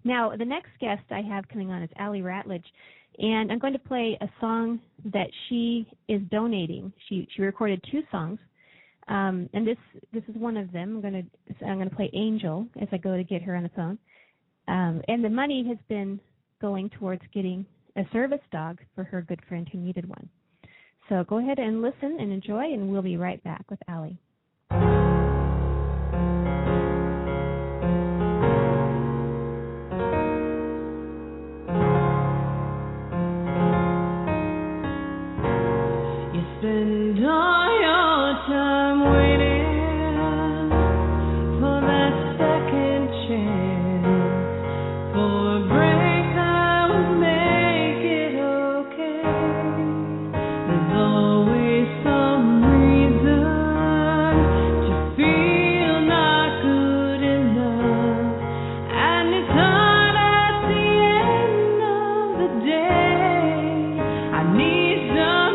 Now, the next guest I have coming on is Allie Ratledge, and I'm going to play a song that she is donating. She recorded 2 songs, and this is one of them. I'm going to play Angel as I go to get her on the phone, and the money has been going towards getting a service dog for her good friend who needed one. So go ahead and listen and enjoy, and we'll be right back with Allie. Spend all your time waiting for that second chance, for a break that would make it okay. There's always some reason to feel not good enough, and it's hard at the end of the day. I need some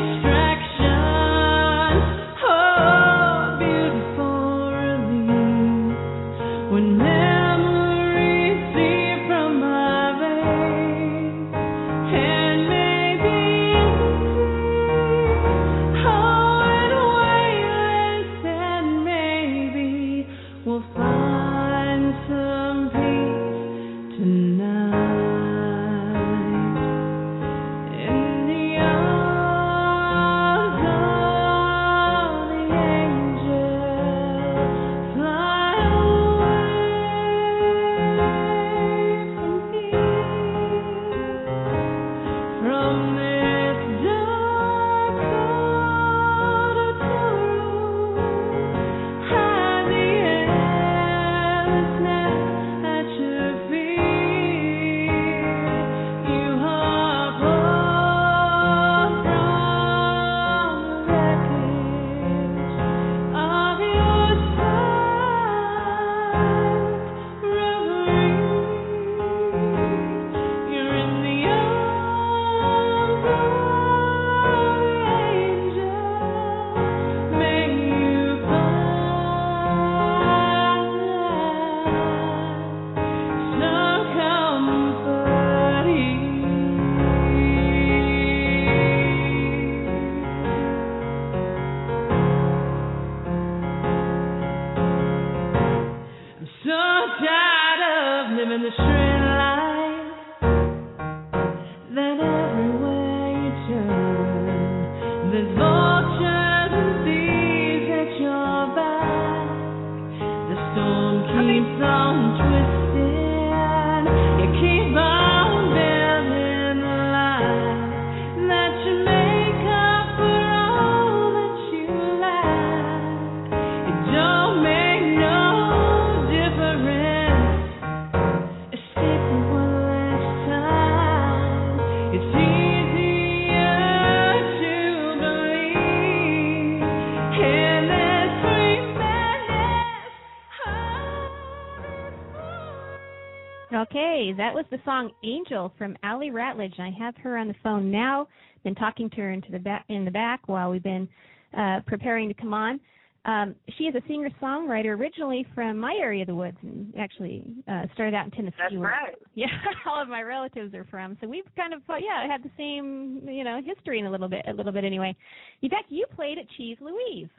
Okay, that was the song Angel from Allie Ratledge, and I have her on the phone now. Been talking to her in the back while we've been preparing to come on. She is a singer-songwriter originally from my area of the woods, and actually started out in Tennessee. That's right. Yeah, all of my relatives are from. So we've kind of had the same history in a little bit anyway. In fact, you played at Cheese Louise.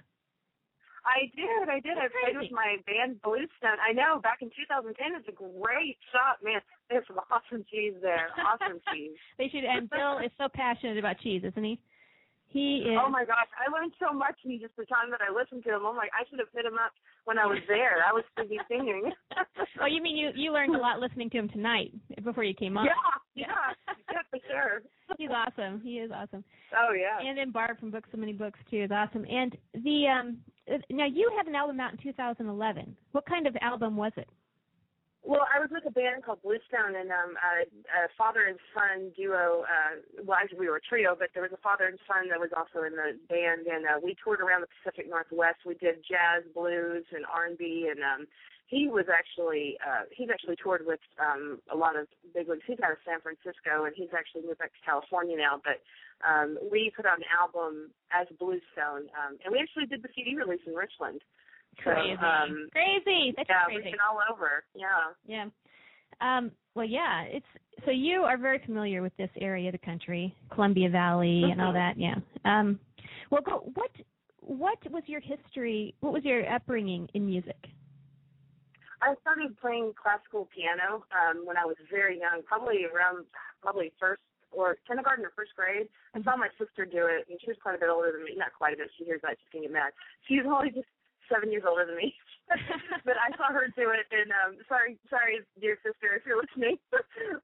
I did. I played with my band Bluestone. I know, back in 2010. It's a great shop, man. There's some awesome cheese there. Awesome cheese. They should. And Bill is so passionate about cheese, isn't he? He is. Oh my gosh, I learned so much in just the time that I listened to him. I'm like, I should have hit him up when I was there. I was busy singing. Oh, you mean you learned a lot listening to him tonight before you came on? Yeah, for sure. He's awesome. He is awesome. Oh yeah. And then Barb from Books So Many Books too is awesome. And the now you had an album out in 2011. What kind of album was it? Well, I was with a band called Bluestone, and a father and son duo. Well, actually, we were a trio, but there was a father and son that was also in the band, and we toured around the Pacific Northwest. We did jazz, blues, and R&B, and he's actually toured with a lot of bigwigs. He's out of San Francisco, and he's actually moved back to California now. But we put out an album as Bluestone, and we actually did the CD release in Richland. Crazy. So, crazy. That's crazy. We've been all over. Yeah. Yeah. Well, yeah, it's so you are very familiar with this area of the country, Columbia Valley and all that, yeah. Well, what was your history? What was your upbringing in music? I started playing classical piano when I was very young, probably first or kindergarten or first grade. I saw my sister do it, and she was quite a bit older than me. Not quite a bit. She hears that, she's going to get mad. She's only just 7 years older than me. But I saw her do it, and sorry, dear sister, if you're listening. but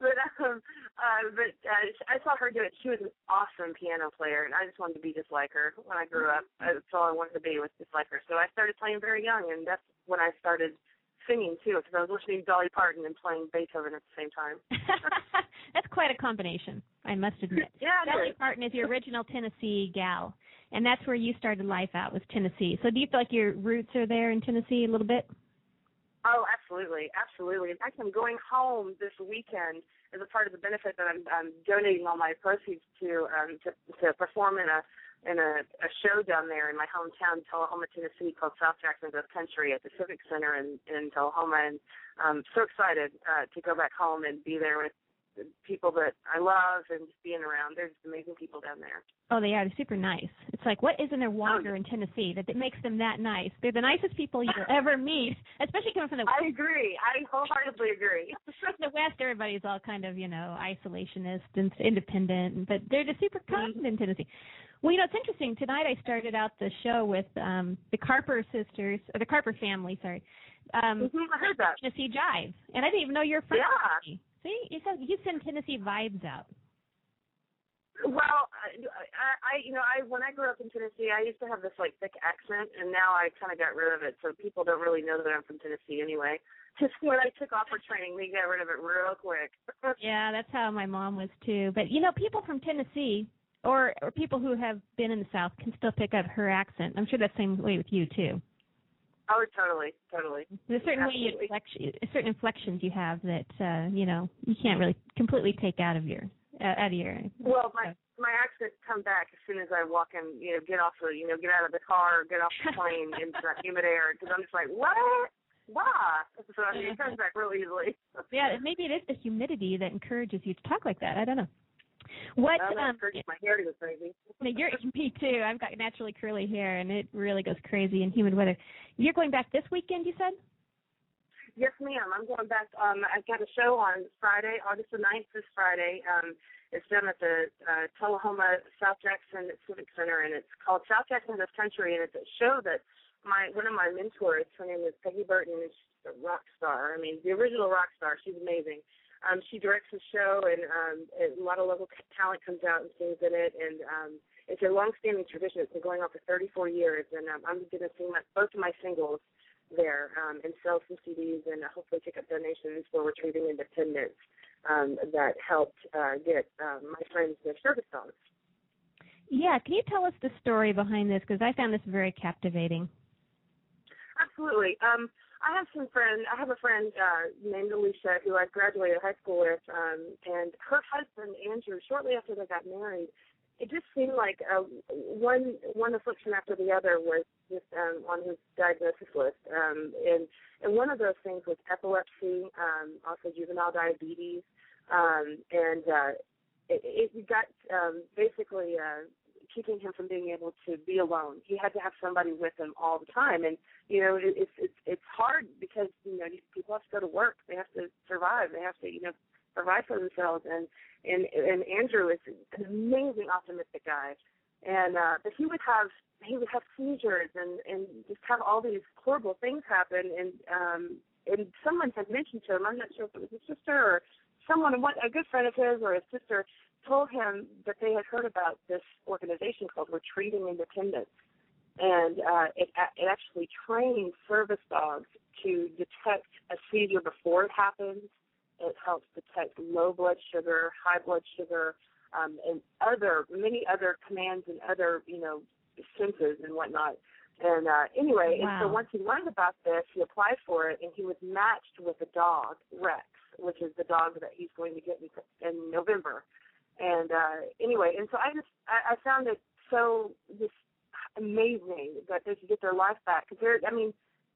I saw her do it. She was an awesome piano player, and I just wanted to be just like her when I grew up. That's all I wanted to be, was just like her. So I started playing very young, and that's when I started singing too, because I was listening to Dolly Parton and playing Beethoven at the same time. That's quite a combination, I must admit. Yeah, Dolly Parton is your original Tennessee gal, and that's where you started life out, was Tennessee. So do you feel like your roots are there in Tennessee a little bit? Oh, absolutely. In fact, I'm going home this weekend as a part of the benefit that I'm donating all my proceeds to perform in a show down there in my hometown, Tullahoma, Tennessee, called South Jackson Goes Country at the Civic Center in Tullahoma. And I'm so excited to go back home and be there with people that I love and just being around. There's amazing people down there. Oh, they are. They're super nice. It's like, what isn't there water in Tennessee that makes them that nice? They're the nicest people you'll ever meet, especially coming from the West. I agree. I wholeheartedly agree. The West, everybody's all kind of, isolationist and independent, but they're just super kind in Tennessee. Well, it's interesting. Tonight I started out the show with the Carper sisters, or the Carper family, sorry. I heard that. Tennessee Jive. And I didn't even know you're from Tennessee. See, you send Tennessee vibes out. Well, I when I grew up in Tennessee, I used to have this thick accent, and now I kind of got rid of it, so people don't really know that I'm from Tennessee anyway. Just when I took offer training, we got rid of it real quick. Yeah, that's how my mom was too. But people from Tennessee or people who have been in the South can still pick up her accent. I'm sure that's the same way with you too. Oh, totally. There's certain inflections you have that you can't really completely take out of your. Well, my accent come back as soon as I walk in, get out of the car, get off the plane into that humid air, because I'm just like, what? Why? So it comes back real easily. Yeah, maybe it is the humidity that encourages you to talk like that. I don't know. That encourages my hair to go crazy. Me too. I've got naturally curly hair, and it really goes crazy in humid weather. You're going back this weekend, you said? Yes, ma'am. I'm going back. I've got a show on Friday, August the 9th, this Friday. It's done at the Tullahoma South Jackson Civic Center, and it's called South Jackson Goes Country, and it's a show that one of my mentors, her name is Peggy Burton, and she's a rock star. I mean, the original rock star. She's amazing. She directs the show, and a lot of local talent comes out and sings in it, and it's a long-standing tradition. It's been going on for 34 years, and I'm going to sing both of my singles there and sell some CDs and hopefully pick up donations for Retrieving Independence that helped get my friends their service dogs. Yeah, can you tell us the story behind this? Because I found this very captivating. Absolutely. I have a friend named Alicia who I graduated high school with, and her husband, Andrew, shortly after they got married, it just seemed like one affliction after the other was just on his diagnosis list. And one of those things was epilepsy, also juvenile diabetes, and it got basically keeping him from being able to be alone. He had to have somebody with him all the time, and it's hard because these people have to go to work. They have to survive. They have to provide for themselves. And Andrew is an amazing, optimistic guy, and but he would have seizures and just have all these horrible things happen. And someone had mentioned to him, I'm not sure if it was his sister or someone, a good friend of his or his sister, told him that they had heard about this organization called Retrieving Independence, and it actually trains service dogs to detect a seizure before it happens. It helps detect low blood sugar, high blood sugar, and many other commands and other senses and whatnot. And anyway, wow. And so once he learned about this, he applied for it, and he was matched with a dog, Rex, which is the dog that he's going to get in November. And anyway, and so I found it so just amazing that they could get their life back. Because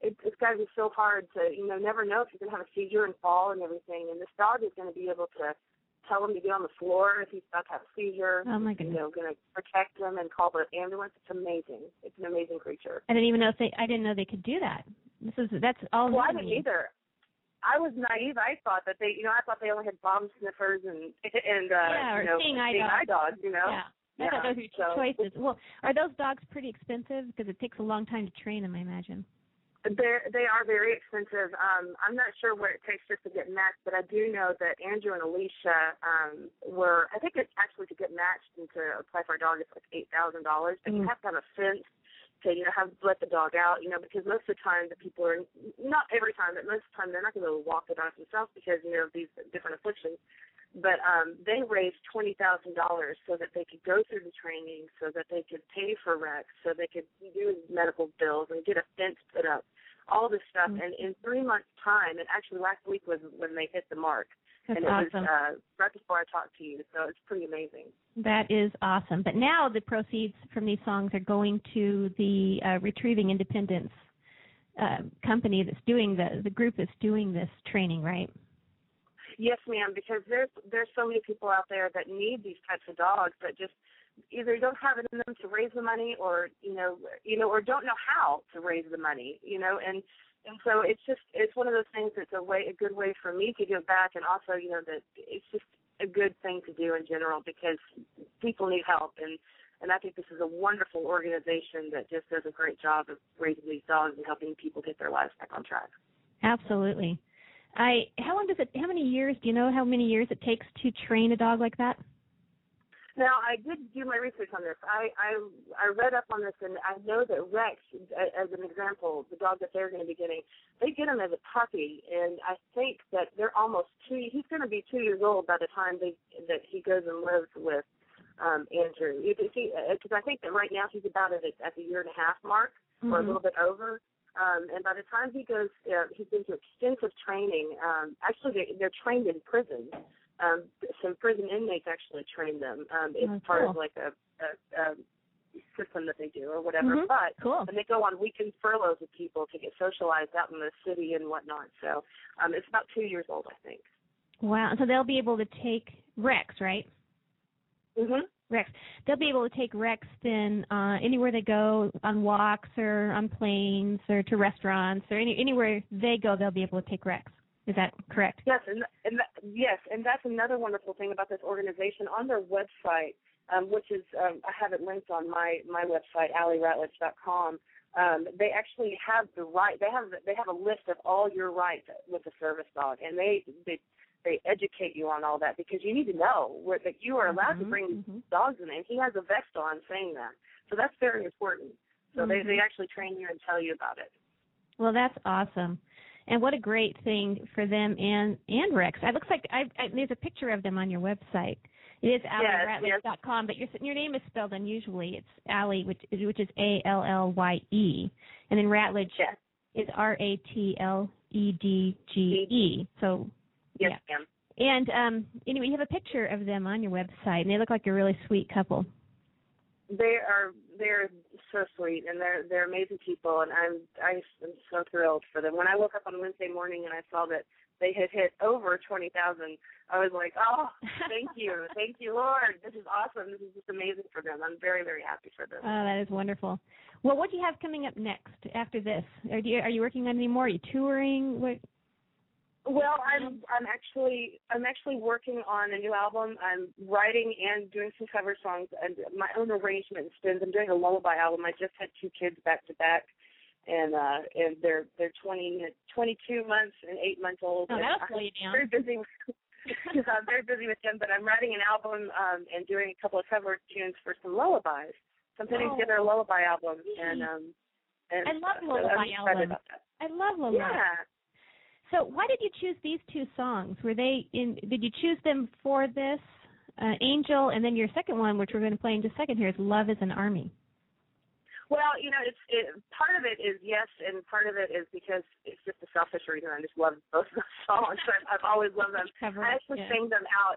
it's got to be so hard to, never know if you're going to have a seizure and fall and everything. And this dog is going to be able to tell him to get on the floor if he's about to have a seizure. Oh my goodness. Going to protect him and call the ambulance. It's amazing. It's an amazing creature. I didn't know they could do that. That's all. Well, I didn't either. I was naive. I thought that I thought they only had bomb sniffers and seeing eye dogs. Yeah. I thought those were two choices. Well, are those dogs pretty expensive? Because it takes a long time to train them, I imagine. They are very expensive. I'm not sure what it takes just to get matched, but I do know that Andrew and Alicia I think it's actually to get matched and to apply for a dog, it's like $8,000. But you have to have a fence to, let the dog out, because most of the time the people are, not every time, but most of the time they're not going to walk the dog themselves because, of these different afflictions. But they raised $20,000 so that they could go through the training, so that they could pay for Rex, so they could do medical bills and get a fence put up, all this stuff. And in 3 months' time, and actually last week was when they hit the mark. That's and it awesome. was right before I talked to you, so it's pretty amazing. That is awesome. But now the proceeds from these songs are going to the Retrieving Independence company that's doing the group that's doing this training, right? Yes, ma'am, because there's so many people out there that need these types of dogs that just either don't have it in them to raise the money or or don't know how to raise the money, and so it's one of those things that's a good way for me to give back, and also that it's just a good thing to do in general because people need help, and I think this is a wonderful organization that just does a great job of raising these dogs and helping people get their lives back on track. Absolutely. How many years, do you know how many years it takes to train a dog like that? Now, I did do my research on this. I read up on this, and I know that Rex, as an example, the dog that they're going to be getting, they get him as a puppy, and I think that they're almost he's going to be 2 years old by the time that he goes and lives with Andrew. Because I think that right now he's about at the 1.5-year mark, or a little bit over. And by the time he goes, he's been through extensive training. Actually, they're trained in prison. Some prison inmates actually train them. It's part of like a system that they do or whatever. But and they go on weekend furloughs with people to get socialized out in the city and whatnot. So it's about 2 years old, I think. Wow. So they'll be able to take Rex, right? Mm-hmm. Rex. They'll be able to take Rex then anywhere they go, on walks or on planes or to restaurants or anywhere they go, they'll be able to take Rex. Is that correct? Yes, and that's another wonderful thing about this organization. On their website, which is I have it linked on my website, AllieRatledge.com. They actually have the right. They have a list of all your rights with a service dog, and they educate you on all that because you need to know that you are allowed to bring dogs in. And he has a vest on saying that, so that's very important. So they actually train you and tell you about it. Well, that's awesome. And what a great thing for them and Rex. It looks like there's a picture of them on your website. It is AllieRatledge.com, but your name is spelled unusually. It's Allie, which is Allye, and then Ratledge is Ratledge. So yes, ma'am. And anyway, you have a picture of them on your website, and they look like a really sweet couple. They're so sweet, and they're amazing people, and I'm so thrilled for them. When I woke up on Wednesday morning and I saw that they had hit over 20,000, I was like, oh, thank you, Lord. This is awesome. This is just amazing for them. I'm very, very happy for them. Oh, that is wonderful. Well, what do you have coming up next after this? Are you working on any more? Are you touring? What? Well, I'm actually working on a new album. I'm writing and doing some cover songs and my own arrangement and spins. I'm doing a lullaby album. I just had 2 kids back to back, and they're 22 months and 8 months old. Oh, that'll slow you down. I'm very busy with them, but I'm writing an album and doing a couple of cover tunes for some lullabies. So I'm putting together a lullaby album, and I love lullaby albums. I love lullaby. Yeah. So why did you choose these 2 songs? Did you choose them for this, Angel, and then your second one, which we're going to play in just a second here, is Love is an Army? Well, part of it is yes, and part of it is because it's just a selfish reason. I just love both of those songs. I've always loved them. I actually sang them out.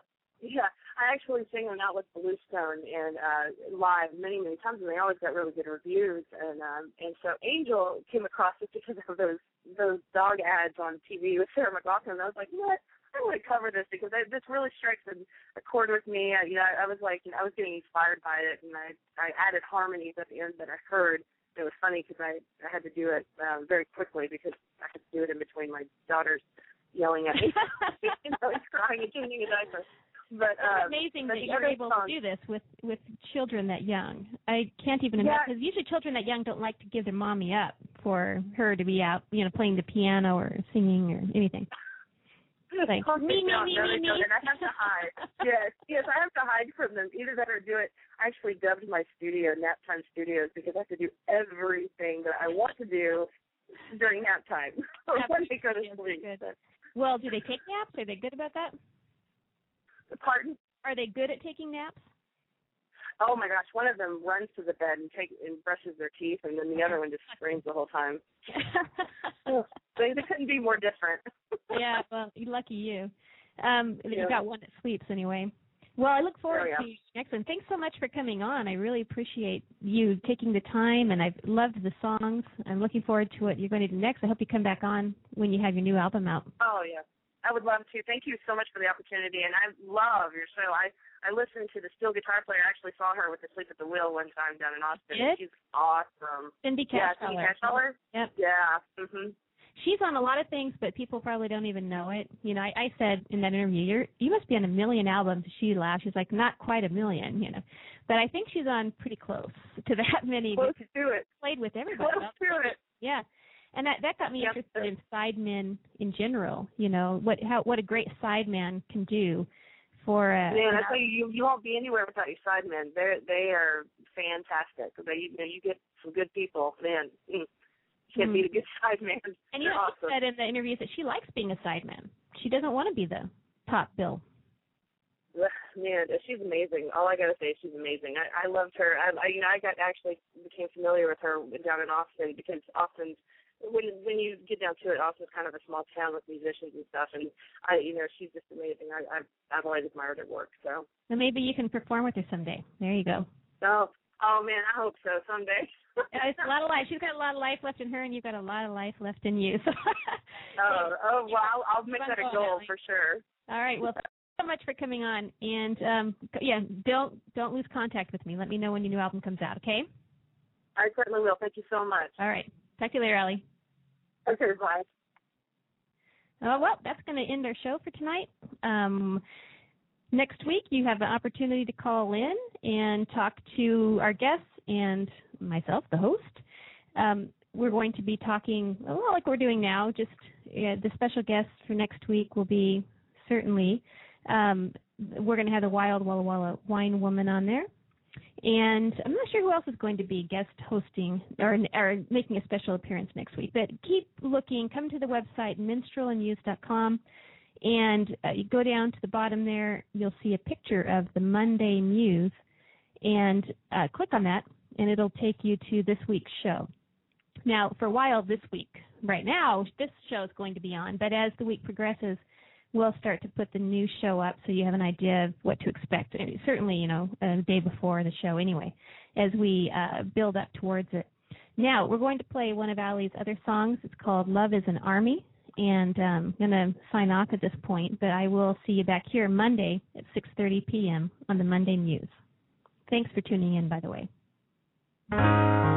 Yeah, I actually sang them out with Bluestone and live many, many times, and they always got really good reviews. And so Angel came across it because of those dog ads on TV with Sarah McLachlan. And I was like, you know what? I want to cover this because this really strikes a chord with me. I was like, I was getting inspired by it, and I added harmonies at the end that I heard. It was funny because I had to do it very quickly because I had to do it in between my daughters yelling at me, crying and changing a diaper. But it's amazing that you're able to do this with children that young. I can't even imagine, because usually children that young don't like to give their mommy up for her to be out, playing the piano or singing or anything. Like, me. And I have to hide. Yes, I have to hide from them. Either that or do it. I actually dubbed my studio Naptime Studios because I have to do everything that I want to do during nap time when they go to sleep. Well, do they take naps? Are they good about that? Pardon? Are they good at taking naps? Oh my gosh, one of them runs to the bed and brushes their teeth, and then the other one just screams the whole time. They couldn't be more different. Yeah, well, lucky you. You've got one that sleeps anyway. Well, I look forward to next one. Thanks so much for coming on. I really appreciate you taking the time, and I've loved the songs. I'm looking forward to what you're going to do next. I hope you come back on when you have your new album out. Oh, yeah. I would love to. Thank you so much for the opportunity, and I love your show. I listened to the steel guitar player. I actually saw her with the Sleep at the Wheel one time down in Austin. She's awesome. Cindy Cashaller. Yeah, Cindy Cashaller? Yep. Yeah. Mm-hmm. She's on a lot of things, but people probably don't even know it. I said in that interview, you must be on 1 million albums. She laughed. She's like, not quite 1 million, But I think she's on pretty close to that many. Close to it. Played with everybody. Close to it. Yeah. And that got me interested in sidemen in general. What a great sideman can do for man, I tell you won't be anywhere without your sidemen. They are fantastic. You get some good people, man. Can't be a good sideman. And awesome. She said in the interviews that she likes being a sideman. She doesn't want to be the top bill. Man, she's amazing. All I gotta say is she's amazing. I loved her. I became familiar with her down in Austin because Austin's, when you get down to it, Austin's kind of a small town with musicians and stuff, and she's just amazing. I've always admired her work. So maybe you can perform with her someday. There you go. Oh man, I hope so someday. It's a lot of life. She's got a lot of life left in her, and you've got a lot of life left in you. So. Well, I'll make that a goal for sure. All right. Well, thanks so much for coming on, and don't lose contact with me. Let me know when your new album comes out. Okay. I certainly will. Thank you so much. All right. Talk to you later, Allie. Okay, bye. Oh, well, that's going to end our show for tonight. Next week, you have an opportunity to call in and talk to our guests and myself, the host. We're going to be talking, like we're doing now, just the special guest for next week will be certainly, we're going to have the Wild Walla Walla Wine Woman on there. And I'm not sure who else is going to be guest hosting or making a special appearance next week. But keep looking. Come to the website, minstrelandmuse.com, and you go down to the bottom there. You'll see a picture of the Monday Muse, and click on that, and it'll take you to this week's show. Now, for a while this week, right now, this show is going to be on. But as the week progresses, we'll start to put the new show up so you have an idea of what to expect. Certainly, the day before the show anyway, as we build up towards it. Now, we're going to play one of Allie's other songs. It's called Love is an Army, and I'm going to sign off at this point, but I will see you back here Monday at 6:30 p.m. on the Monday Muse. Thanks for tuning in, by the way.